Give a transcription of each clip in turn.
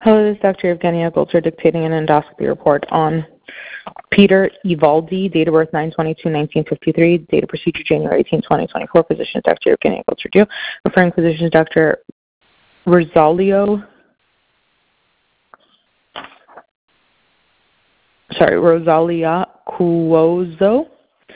Hello, this is Dr. Evgenia Goltzer dictating an endoscopy report on Peter Evaldi, date of birth 9/22/1953, date of procedure January 18, 2024. Physician is Dr. Evgenia Goltzer-Du. Referring physician is Dr. Rosalia Cuozzo.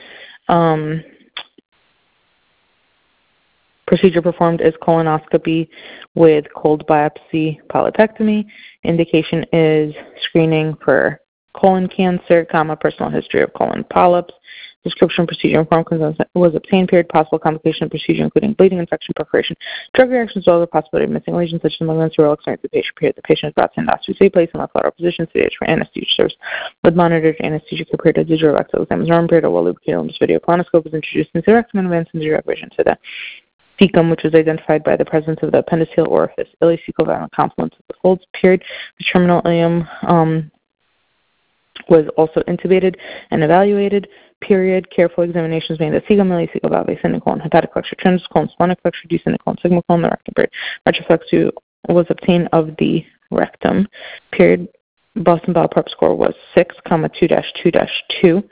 Procedure performed is colonoscopy with cold biopsy polypectomy. Indication is screening for colon cancer, personal history of colon polyps. Description, procedure, and form consent was obtained. Period. Possible complication of procedure, including bleeding, infection, perforation, drug reactions, or other possibility of missing lesions such as malignancy or experience the patient. Period. The patient is brought to endoscopy, stay placed in left lateral position, sedation for anesthesia service with monitored anesthesia. Period. Digital rectal exam is normal. Period. A well-lubricated video colonoscope was introduced into the rectum and advanced into direct vision to the cecum, which was identified by the presence of the appendiceal orifice, ileocecal valve complement of the folds. Period. The terminal ileum was also intubated and evaluated. Period. Careful examinations made of the cecum, ileocecal valve, ascending colon, hepatic flexure, transverse colon, splenic flexure, descending colon, sigmoid colon, the rectum. Period. Retroflexu was obtained of the rectum. Period. Boston Bowel Prep score was 6,2-2-2.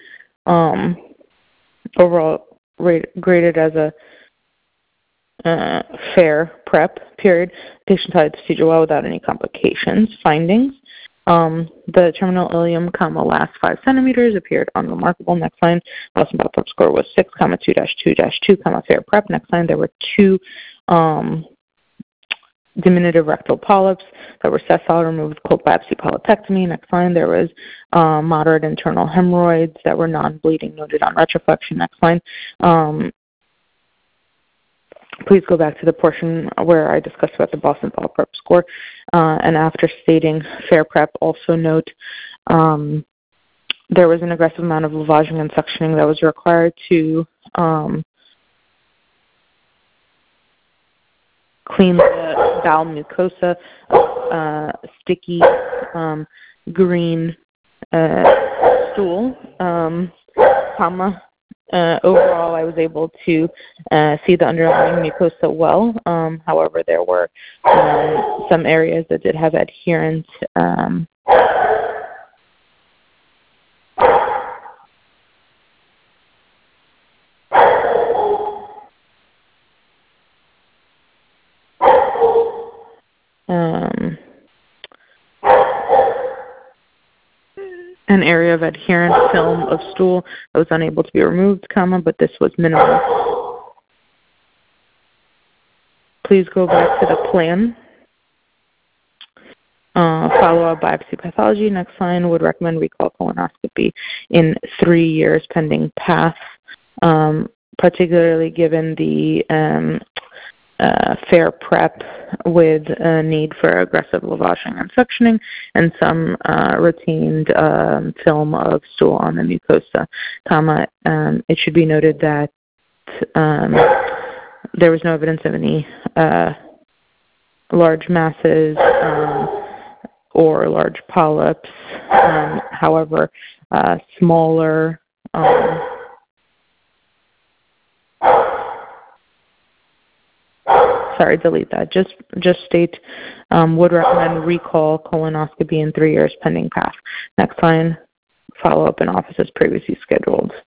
Overall graded as a fair prep. Period. Patient had the procedure well without any complications. Findings. The terminal ileum, last 5 centimeters appeared unremarkable. Next line, Boston Bowel Prep score was 6,2-2-2, fair prep. Next line, there were 2 diminutive rectal polyps that were sessile, removed with cold biopsy polypectomy. Next line, there was moderate internal hemorrhoids that were non-bleeding, noted on retroflexion. Next line. Please go back to the portion where I discussed about the Boston Bowel Prep score. And after stating fair prep, also note there was an aggressive amount of lavaging and suctioning that was required to clean the bowel mucosa of sticky green stool, overall, I was able to see the underlying mucosa well. However, there were some areas that did have adherent an area of adherent film of stool that was unable to be removed, but this was minimal. Please go back to the plan. Follow-up biopsy pathology. Next line, would recommend recall colonoscopy in 3 years pending path, particularly given the fair prep with a need for aggressive lavaging and suctioning and some retained film of stool on the mucosa, it should be noted that there was no evidence of any large masses or large polyps. However, smaller delete that. Just state would recommend recall colonoscopy in 3 years pending path. Next line, follow up in office as previously scheduled.